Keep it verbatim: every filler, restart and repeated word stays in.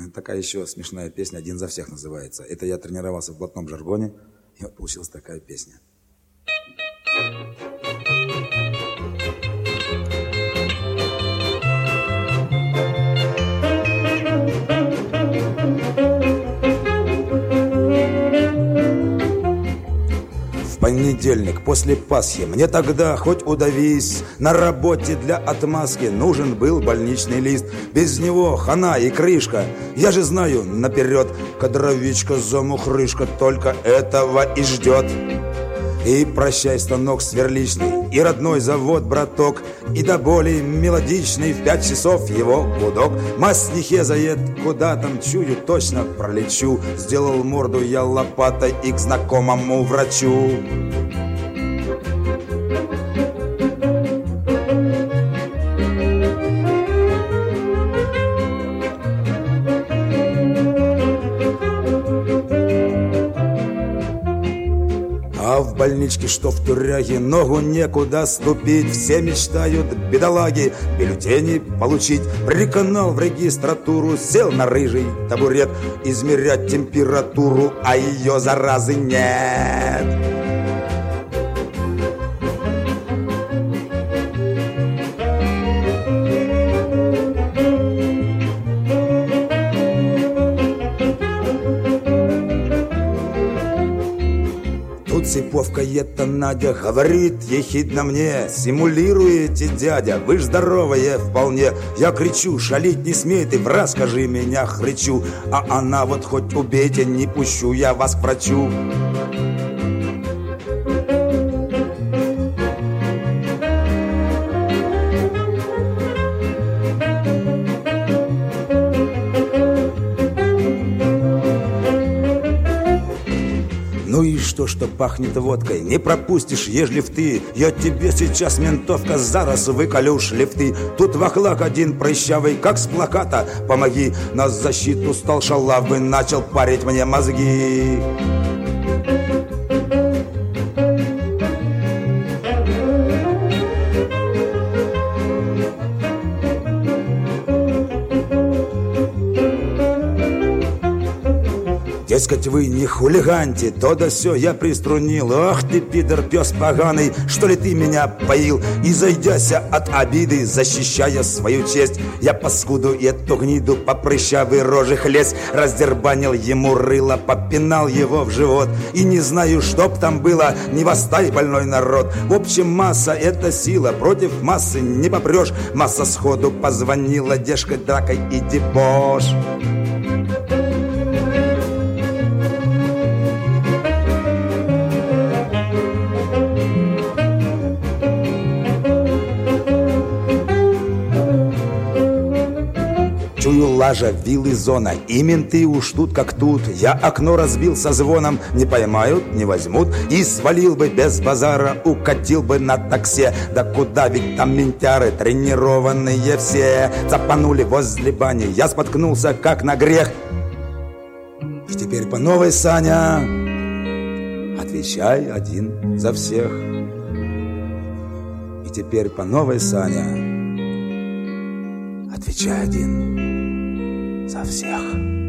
Такая еще смешная песня «Один за всех» называется. Это я тренировался в блатном жаргоне, и вот получилась такая песня. Понедельник после Пасхи, мне тогда хоть удавись, на работе для отмазки нужен был больничный лист. Без него хана и крышка, я же знаю наперед, кадровичка замухрышка только этого и ждет. И прощай, станок сверличный, и родной завод, браток, и до боли мелодичный в пять часов его гудок. Масть не заед, куда там чую, точно пролечу. Сделал морду я лопатой и к знакомому врачу. А в больничке, что в тюряге, ногу некуда ступить. Все мечтают, бедолаги, бюллетени получить. Приканал в регистратуру, сел на рыжий табурет измерять температуру, а ее заразы нет. Цыповка это Надя говорит ехидно мне: симулируете, дядя, вы ж здоровые вполне. Я кричу: шалить не смей ты, враз скажи меня хрычу. А она вот: хоть убейте, не пущу я вас к врачу. Ну и что, что пахнет водкой, не пропустишь, ежели ты. Я тебе сейчас, ментовка, зараз выколю шлифты. Тут вахлак один прыщавый, как с плаката: помоги, на защиту стал шалавы, начал парить мне мозги. Дескать, вы не хулиганьте, то да сё я приструнил. Ах ты, пидор, пес поганый, что ли ты меня поил? И зайдяся от обиды, защищая свою честь, я паскуду и эту гниду по прыщавой роже хлесть. Раздербанил ему рыло, попинал его в живот. И не знаю, чтоб там было, не востай, больной народ. В общем, масса — это сила, против массы не попрешь. Масса сходу позвонила, дескать, дракой и дебош. Чую лажа, вилы, зона, и менты уж тут как тут. Я окно разбил со звоном, не поймают, не возьмут. И свалил бы без базара, укатил бы на таксе. Да куда, ведь там ментяры тренированные все. Цапанули возле бани, я споткнулся как на грех. И теперь по новой, Саня, отвечай один за всех. И теперь по новой, Саня, отвечай один за всех.